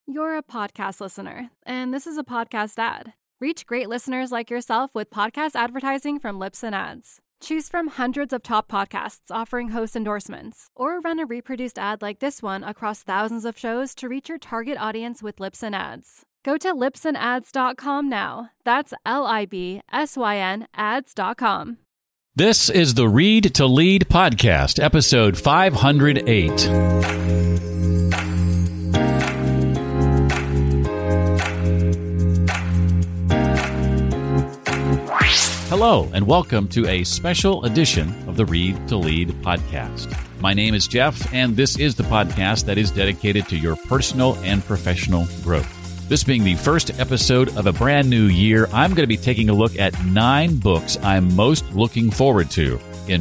You're a podcast listener, and this is a podcast ad. Reach great listeners like yourself with podcast advertising from Libsyn Ads. Choose from hundreds of top podcasts offering host endorsements, or run a reproduced ad like this one across thousands of shows to reach your target audience with Libsyn Ads. Go to libsynads.com now. That's LIBSYN ads.com. This is the Read to Lead podcast, episode 508. Hello, and welcome to a special edition of the Read to Lead podcast. My name is Jeff, and this is the podcast that is dedicated to your personal and professional growth. This being the first episode of a brand new year, I'm going to be taking a look at 9 books I'm most looking forward to in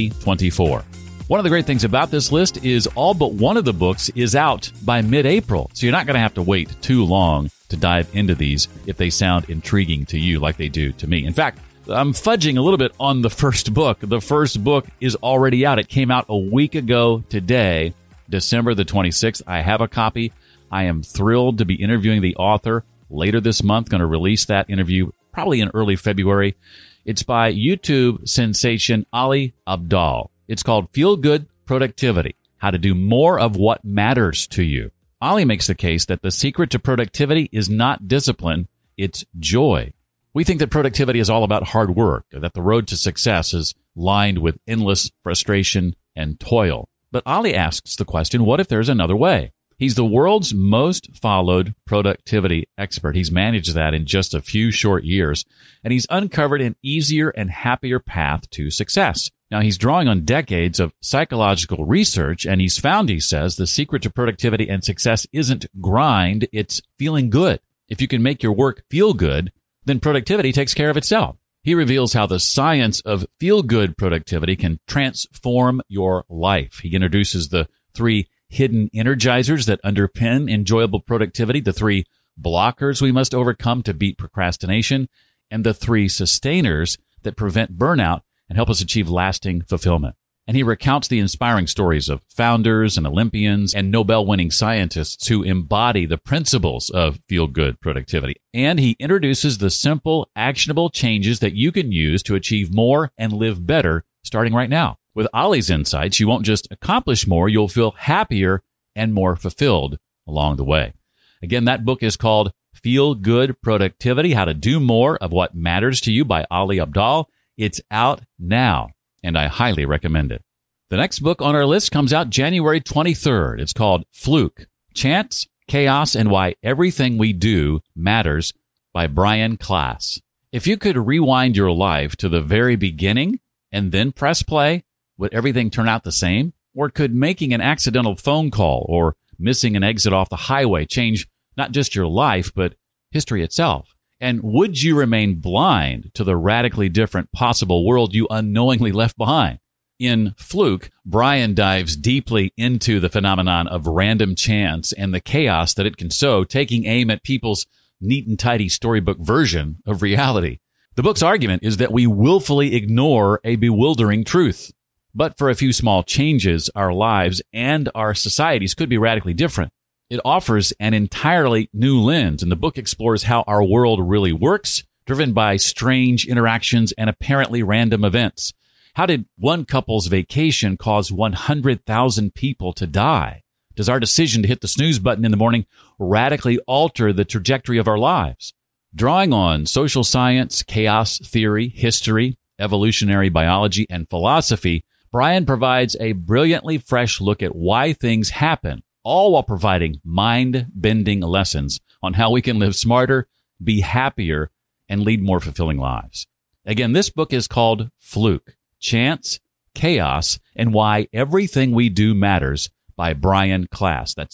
2024. One of the great things about this list is all but one of the books is out by mid-April, so you're not going to have to wait too long to dive into these if they sound intriguing to you like they do to me. In fact, I'm fudging a little bit on the first book. The first book is already out. It came out a week ago today, December the 26th. I have a copy. I am thrilled to be interviewing the author later this month. Going to release that interview probably in early February. It's by YouTube sensation Ali Abdaal. It's called Feel Good Productivity: How to Do More of What Matters to You. Ali makes the case that the secret to productivity is not discipline, it's joy. We think that productivity is all about hard work, that the road to success is lined with endless frustration and toil. But Ali asks the question, what if there's another way? He's the world's most followed productivity expert. He's managed that in just a few short years, and he's uncovered an easier and happier path to success. Now, he's drawing on decades of psychological research, and he's found, he says, the secret to productivity and success isn't grind, it's feeling good. If you can make your work feel good, then productivity takes care of itself. He reveals how the science of feel-good productivity can transform your life. He introduces the 3 hidden energizers that underpin enjoyable productivity, the 3 blockers we must overcome to beat procrastination, and the 3 sustainers that prevent burnout and help us achieve lasting fulfillment. And he recounts the inspiring stories of founders and Olympians and Nobel-winning scientists who embody the principles of feel-good productivity. And he introduces the simple, actionable changes that you can use to achieve more and live better starting right now. With Ali's insights, you won't just accomplish more, you'll feel happier and more fulfilled along the way. Again, that book is called Feel Good Productivity: How to Do More of What Matters to You by Ali Abdaal. It's out now, and I highly recommend it. The next book on our list comes out January 23rd. It's called Fluke: Chance, Chaos, and Why Everything We Do Matters by Brian Klaas. If you could rewind your life to the very beginning and then press play, would everything turn out the same? Or could making an accidental phone call or missing an exit off the highway change not just your life, but history itself? And would you remain blind to the radically different possible world you unknowingly left behind? In Fluke, Brian dives deeply into the phenomenon of random chance and the chaos that it can sow, taking aim at people's neat and tidy storybook version of reality. The book's argument is that we willfully ignore a bewildering truth. But for a few small changes, our lives and our societies could be radically different. It offers an entirely new lens, and the book explores how our world really works, driven by strange interactions and apparently random events. How did one couple's vacation cause 100,000 people to die? Does our decision to hit the snooze button in the morning radically alter the trajectory of our lives? Drawing on social science, chaos theory, history, evolutionary biology, and philosophy, Brian provides a brilliantly fresh look at why things happen, all while providing mind-bending lessons on how we can live smarter, be happier, and lead more fulfilling lives. Again, this book is called Fluke: Chance, Chaos, and Why Everything We Do Matters by Brian Klaas. That's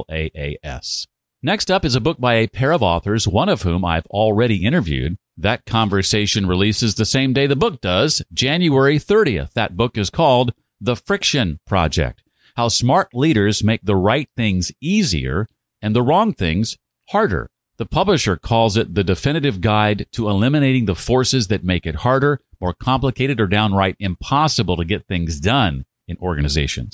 Klaas. Next up is a book by a pair of authors, one of whom I've already interviewed. That conversation releases the same day the book does, January 30th. That book is called The Friction Project: How Smart Leaders Make the Right Things Easier and the Wrong Things Harder. The publisher calls it the definitive guide to eliminating the forces that make it harder, more complicated, or downright impossible to get things done in organizations.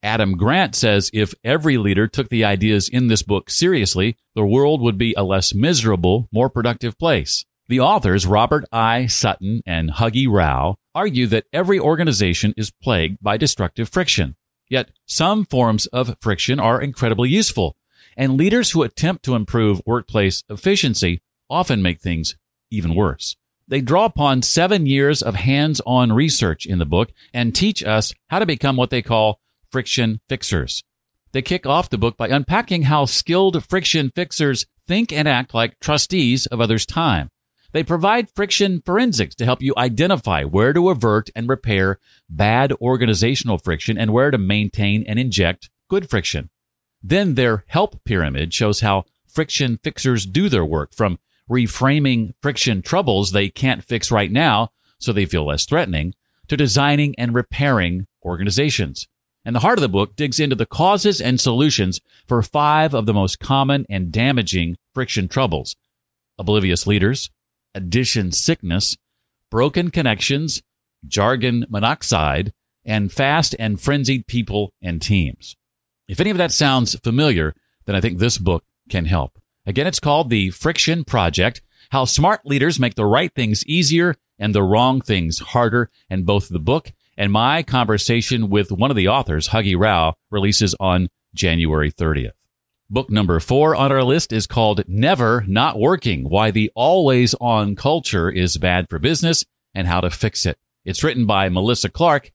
Adam Grant says if every leader took the ideas in this book seriously, the world would be a less miserable, more productive place. The authors, Robert I. Sutton and Huggy Rao, argue that every organization is plagued by destructive friction. Yet some forms of friction are incredibly useful, and leaders who attempt to improve workplace efficiency often make things even worse. They draw upon 7 years of hands-on research in the book and teach us how to become what they call friction fixers. They kick off the book by unpacking how skilled friction fixers think and act like trustees of others' time. They provide friction forensics to help you identify where to avert and repair bad organizational friction and where to maintain and inject good friction. Then their help pyramid shows how friction fixers do their work, from reframing friction troubles they can't fix right now so they feel less threatening, to designing and repairing organizations. And the heart of the book digs into the causes and solutions for 5 of the most common and damaging friction troubles: oblivious leaders, addition sickness, broken connections, jargon monoxide, and fast and frenzied people and teams. If any of that sounds familiar, then I think this book can help. Again, it's called The Friction Project: How Smart Leaders Make the Right Things Easier and the Wrong Things Harder. And both the book and my conversation with one of the authors, Huggy Rao, releases on January 30th. Book number 4 on our list is called Never Not Working: Why the Always-On Culture is Bad for Business and How to Fix It. It's written by Melissa Clark,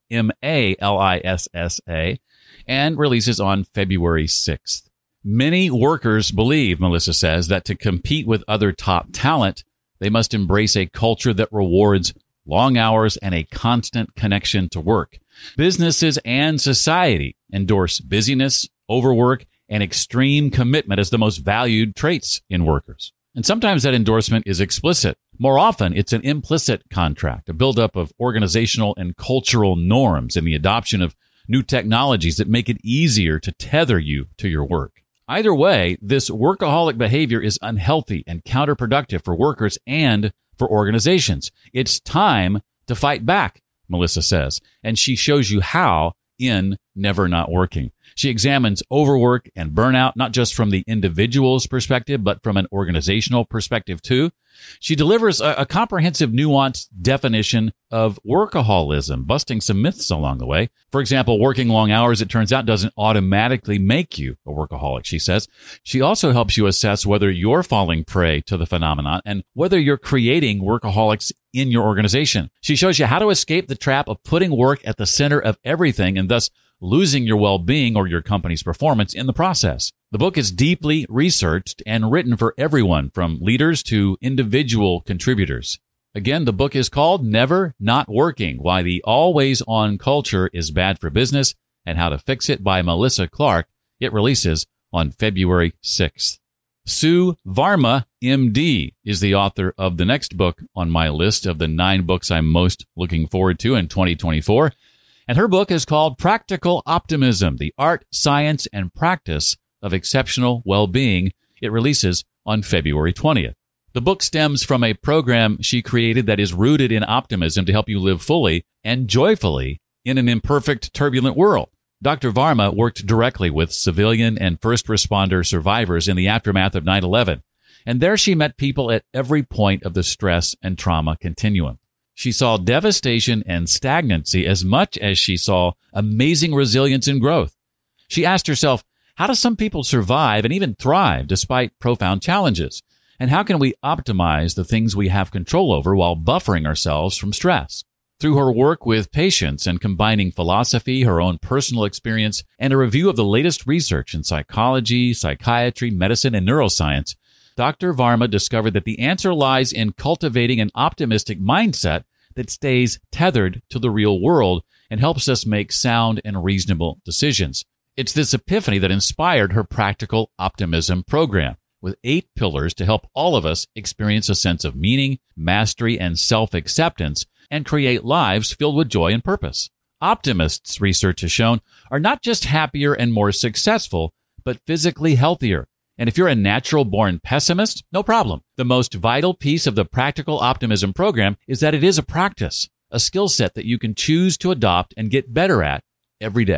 Malissa, and releases on February 6th. Many workers believe, Melissa says, that to compete with other top talent, they must embrace a culture that rewards long hours and a constant connection to work. Businesses and society endorse busyness, overwork, and extreme commitment as the most valued traits in workers. And sometimes that endorsement is explicit. More often, it's an implicit contract, a buildup of organizational and cultural norms and the adoption of new technologies that make it easier to tether you to your work. Either way, this workaholic behavior is unhealthy and counterproductive for workers and for organizations. It's time to fight back, Melissa says, and she shows you how in Never Not Working. She examines overwork and burnout, not just from the individual's perspective, but from an organizational perspective too. She delivers a comprehensive, nuanced definition of workaholism, busting some myths along the way. For example, working long hours, it turns out, doesn't automatically make you a workaholic, she says. She also helps you assess whether you're falling prey to the phenomenon and whether you're creating workaholics in your organization. She shows you how to escape the trap of putting work at the center of everything and thus losing your well-being or your company's performance in the process. The book is deeply researched and written for everyone, from leaders to individual contributors. Again, the book is called Never Not Working: Why the Always-On Culture is Bad for Business and How to Fix It, by Melissa Clark. It releases on February 6th. Sue Varma, MD, is the author of the next book on my list of the 9 books I'm most looking forward to in 2024. And her book is called Practical Optimism: The Art, Science, and Practice of Exceptional Well-Being. It releases on February 20th. The book stems from a program she created that is rooted in optimism to help you live fully and joyfully in an imperfect, turbulent world. Dr. Varma worked directly with civilian and first responder survivors in the aftermath of 9/11, and there she met people at every point of the stress and trauma continuum. She saw devastation and stagnancy as much as she saw amazing resilience and growth. She asked herself, how do some people survive and even thrive despite profound challenges? And how can we optimize the things we have control over while buffering ourselves from stress? Through her work with patients and combining philosophy, her own personal experience, and a review of the latest research in psychology, psychiatry, medicine, and neuroscience, Dr. Varma discovered that the answer lies in cultivating an optimistic mindset that stays tethered to the real world and helps us make sound and reasonable decisions. It's this epiphany that inspired her Practical Optimism program, with 8 pillars to help all of us experience a sense of meaning, mastery, and self-acceptance, and create lives filled with joy and purpose. Optimists, research has shown, are not just happier and more successful, but physically healthier. And if you're a natural-born pessimist, no problem. The most vital piece of the Practical Optimism program is that it is a practice, a skill set that you can choose to adopt and get better at every day.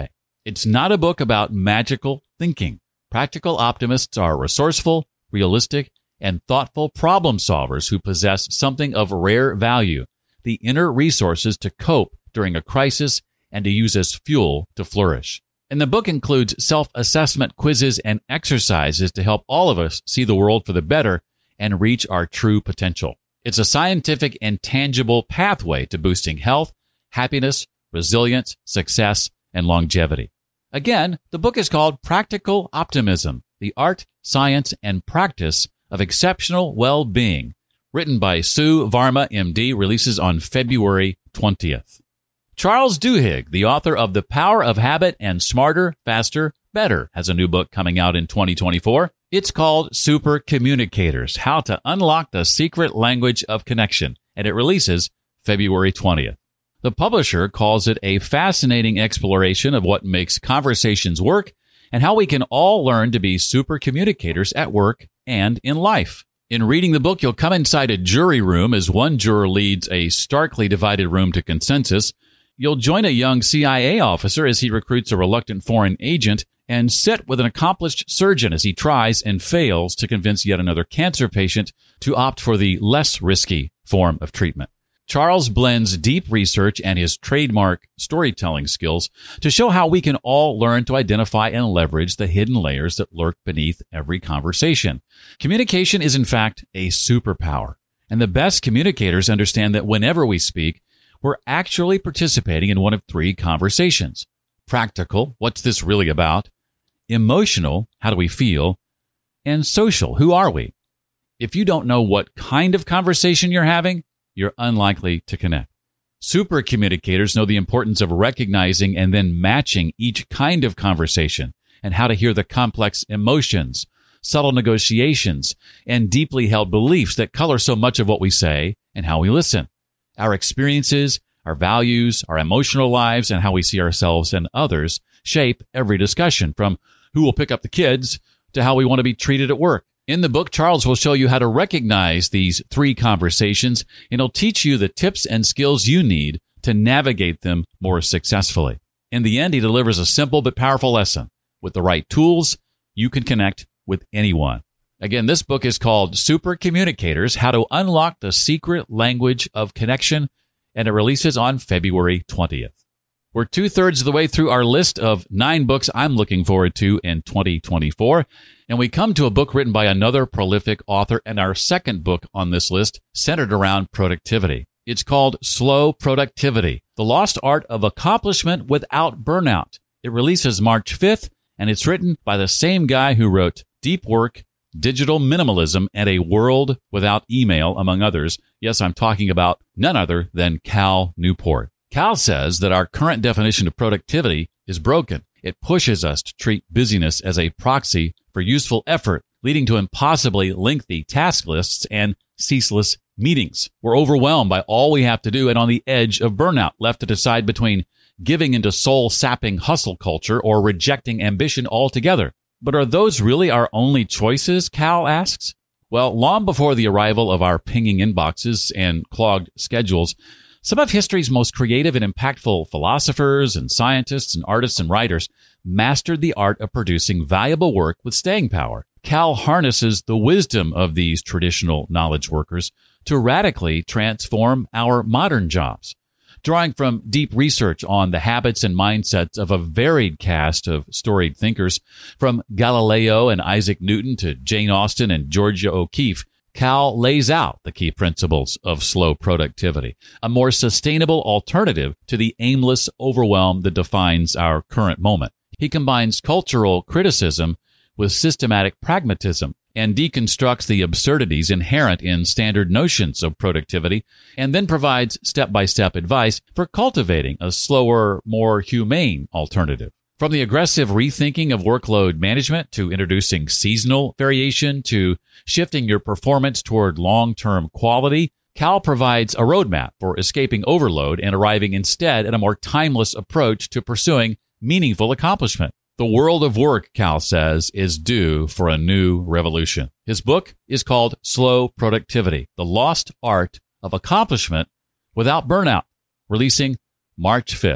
It's not a book about magical thinking. Practical optimists are resourceful, realistic, and thoughtful problem solvers who possess something of rare value, the inner resources to cope during a crisis and to use as fuel to flourish. And the book includes self-assessment quizzes and exercises to help all of us see the world for the better and reach our true potential. It's a scientific and tangible pathway to boosting health, happiness, resilience, success, and longevity. Again, the book is called Practical Optimism, the Art, Science, and Practice of Exceptional Well-Being, written by Sue Varma, MD, releases on February 20th. Charles Duhigg, the author of The Power of Habit and Smarter, Faster, Better, has a new book coming out in 2024. It's called Super Communicators, How to Unlock the Secret Language of Connection, and it releases February 20th. The publisher calls it a fascinating exploration of what makes conversations work and how we can all learn to be super communicators at work and in life. In reading the book, you'll come inside a jury room as one juror leads a starkly divided room to consensus. You'll join a young CIA officer as he recruits a reluctant foreign agent and sit with an accomplished surgeon as he tries and fails to convince yet another cancer patient to opt for the less risky form of treatment. Charles blends deep research and his trademark storytelling skills to show how we can all learn to identify and leverage the hidden layers that lurk beneath every conversation. Communication is, in fact, a superpower, and the best communicators understand that whenever we speak, we're actually participating in one of three conversations. Practical, what's this really about? Emotional, how do we feel? And social, who are we? If you don't know what kind of conversation you're having, you're unlikely to connect. Super communicators know the importance of recognizing and then matching each kind of conversation and how to hear the complex emotions, subtle negotiations, and deeply held beliefs that color so much of what we say and how we listen. Our experiences, our values, our emotional lives, and how we see ourselves and others shape every discussion, from who will pick up the kids to how we want to be treated at work. In the book, Charles will show you how to recognize these three conversations, and he'll teach you the tips and skills you need to navigate them more successfully. In the end, he delivers a simple but powerful lesson. With the right tools, you can connect with anyone. Again, this book is called Super Communicators, How to Unlock the Secret Language of Connection, and it releases on February 20th. We're 2/3 of the way through our list of 9 books I'm looking forward to in 2024, and we come to a book written by another prolific author and our second book on this list, centered around productivity. It's called Slow Productivity, The Lost Art of Accomplishment Without Burnout. It releases March 5th, and it's written by the same guy who wrote Deep Work, Digital Minimalism, and A World Without Email, among others. Yes, I'm talking about none other than Cal Newport. Cal says that our current definition of productivity is broken. It pushes us to treat busyness as a proxy for useful effort, leading to impossibly lengthy task lists and ceaseless meetings. We're overwhelmed by all we have to do and on the edge of burnout, left to decide between giving into soul-sapping hustle culture or rejecting ambition altogether. But are those really our only choices, Cal asks? Well, long before the arrival of our pinging inboxes and clogged schedules, some of history's most creative and impactful philosophers and scientists and artists and writers mastered the art of producing valuable work with staying power. Cal harnesses the wisdom of these traditional knowledge workers to radically transform our modern jobs. Drawing from deep research on the habits and mindsets of a varied cast of storied thinkers, from Galileo and Isaac Newton to Jane Austen and Georgia O'Keeffe, Cal lays out the key principles of slow productivity, a more sustainable alternative to the aimless overwhelm that defines our current moment. He combines cultural criticism with systematic pragmatism and deconstructs the absurdities inherent in standard notions of productivity, and then provides step-by-step advice for cultivating a slower, more humane alternative. From the aggressive rethinking of workload management to introducing seasonal variation to shifting your performance toward long-term quality, Cal provides a roadmap for escaping overload and arriving instead at a more timeless approach to pursuing meaningful accomplishment. The world of work, Cal says, is due for a new revolution. His book is called Slow Productivity, The Lost Art of Accomplishment Without Burnout, releasing March 5th.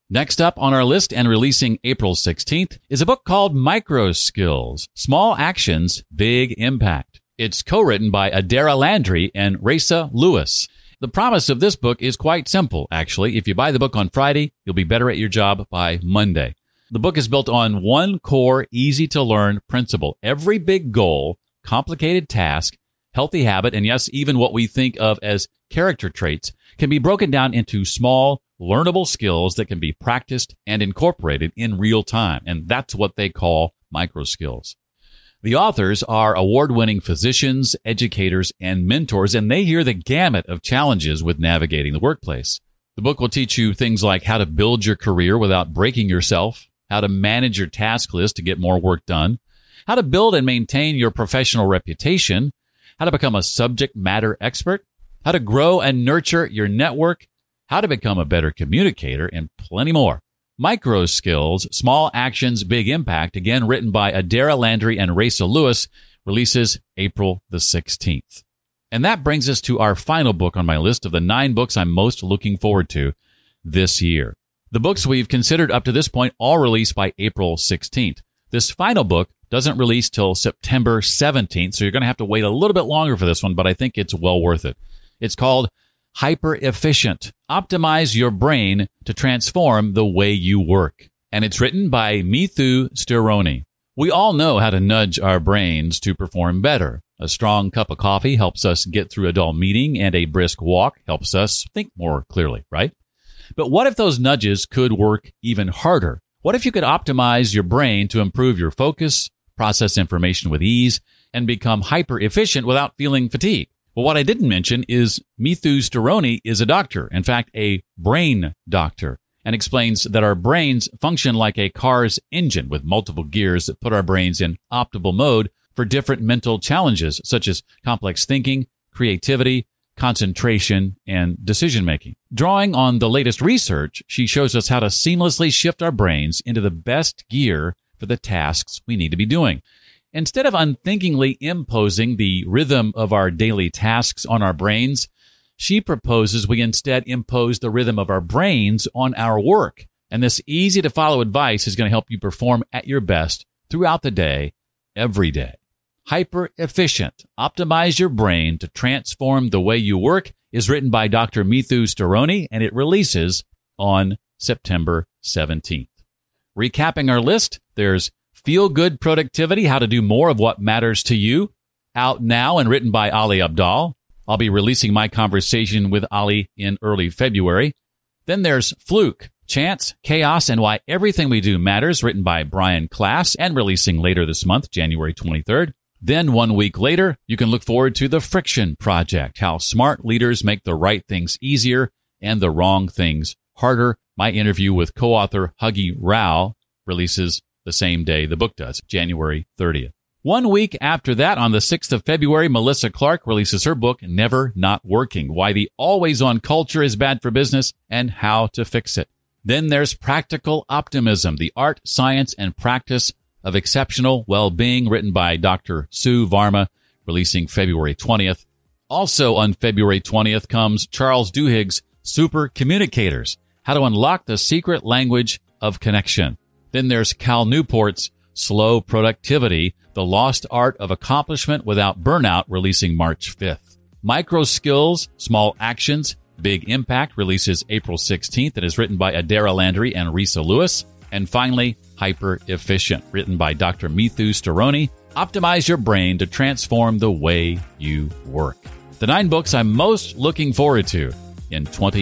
Next up on our list and releasing April 16th is a book called Micro Skills, Small Actions, Big Impact. It's co-written by Adara Landry and Raisa Lewis. The promise of this book is quite simple, actually. If you buy the book on Friday, you'll be better at your job by Monday. The book is built on one core, easy-to-learn principle. Every big goal, complicated task, healthy habit, and yes, even what we think of as character traits can be broken down into small, learnable skills that can be practiced and incorporated in real time. And that's what they call micro skills. The authors are award-winning physicians, educators, and mentors, and they hear the gamut of challenges with navigating the workplace. The book will teach you things like how to build your career without breaking yourself, how to manage your task list to get more work done, how to build and maintain your professional reputation, how to become a subject matter expert, how to grow and nurture your network, how to become a better communicator, and plenty more. Micro Skills, Small Actions, Big Impact, again written by Adara Landry and Raisa Lewis, releases April the 16th. And that brings us to our final book on my list of the 9 books I'm most looking forward to this year. The books we've considered up to this point all release by April 16th. This final book doesn't release till September 17th, so you're going to have to wait a little bit longer for this one, but I think it's well worth it. It's called Hyper Efficient. Optimize your brain to transform the way you work. And it's written by Mithu Stironi. We all know how to nudge our brains to perform better. A strong cup of coffee helps us get through a dull meeting, and a brisk walk helps us think more clearly, right? But what if those nudges could work even harder? What if you could optimize your brain to improve your focus, process information with ease, and become hyper efficient without feeling fatigue? Well, what I didn't mention is Mithu Stironi is a doctor, in fact, a brain doctor, and explains that our brains function like a car's engine with multiple gears that put our brains in optimal mode for different mental challenges, such as complex thinking, creativity, concentration, and decision-making. Drawing on the latest research, she shows us how to seamlessly shift our brains into the best gear for the tasks we need to be doing. Instead of unthinkingly imposing the rhythm of our daily tasks on our brains, she proposes we instead impose the rhythm of our brains on our work. And this easy-to-follow advice is going to help you perform at your best throughout the day, every day. Hyper Efficient. Optimize your brain to transform the way you work is written by Dr. Mithu Stironi, and it releases on September 17th. Recapping our list, there's Feel Good Productivity, How to Do More of What Matters to You, out now and written by Ali Abdaal. I'll be releasing my conversation with Ali in early February. Then there's Fluke, Chance, Chaos, and Why Everything We Do Matters, written by Brian Klaas and releasing later this month, January 23rd. Then 1 week later, you can look forward to The Friction Project, How Smart Leaders Make the Right Things Easier and the Wrong Things Harder. My interview with co-author Huggy Rao releases the same day the book does, January 30th. 1 week after that, on the 6th of February, Melissa Clark releases her book, Never Not Working, Why the Always-On Culture is Bad for Business and How to Fix It. Then there's Practical Optimism, The Art, Science, and Practice of Exceptional Well-Being, written by Dr. Sue Varma, releasing February 20th. Also on February 20th comes Charles Duhigg's Super Communicators, How to Unlock the Secret Language of Connection. Then there's Cal Newport's Slow Productivity, The Lost Art of Accomplishment Without Burnout, releasing March 5th. Micro Skills, Small Actions, Big Impact releases April 16th and is written by Adara Landry and Raisa Lewis. And finally, Hyper Efficient, written by Dr. Mithu Stironi. Optimize your brain to transform the way you work. The 9 books I'm most looking forward to in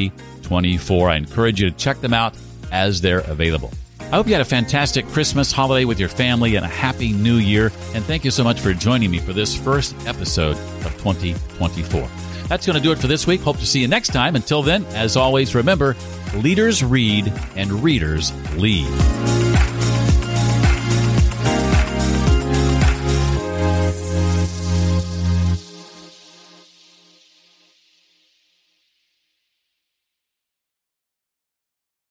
2024. I encourage you to check them out as they're available. I hope you had a fantastic Christmas holiday with your family and a happy new year. And thank you so much for joining me for this first episode of 2024. That's going to do it for this week. Hope to see you next time. Until then, as always, remember, leaders read and readers lead.